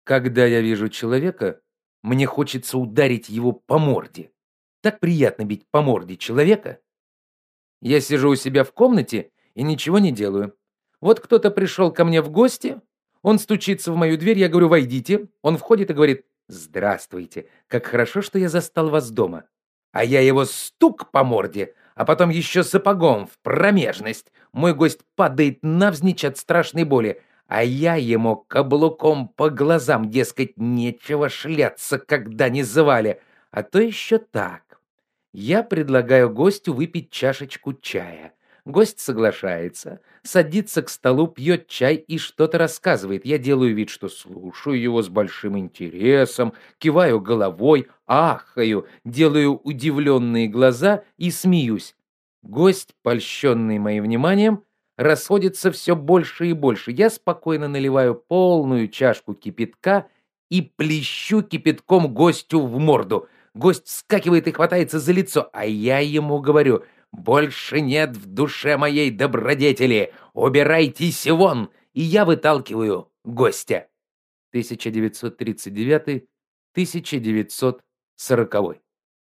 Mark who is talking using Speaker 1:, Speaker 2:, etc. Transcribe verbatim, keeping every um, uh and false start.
Speaker 1: Когда я вижу человека, мне хочется ударить его по морде. Так приятно бить по морде человека. Я сижу у себя в комнате и ничего не делаю. Вот кто-то пришел ко мне в гости, он стучится в мою дверь, я говорю: «Войдите». Он входит и говорит: «Здравствуйте, как хорошо, что я застал вас дома». А я его стук по морде, а потом еще сапогом в промежность. Мой гость падает навзничь от страшной боли, а я ему каблуком по глазам, дескать, нечего шляться, когда не звали. А то еще так. Я предлагаю гостю выпить чашечку чая. Гость соглашается, садится к столу, пьет чай и что-то рассказывает. Я делаю вид, что слушаю его с большим интересом, киваю головой, ахаю, делаю удивленные глаза и смеюсь. Гость, польщенный моим вниманием, расходится все больше и больше. Я спокойно наливаю полную чашку кипятка и плещу кипятком гостю в морду. Гость вскакивает и хватается за лицо, а я ему говорю: «Больше нет в душе моей добродетели! Убирайтесь вон!» И я выталкиваю гостя. тысяча девятьсот тридцать девятый — тысяча девятьсот сороковой.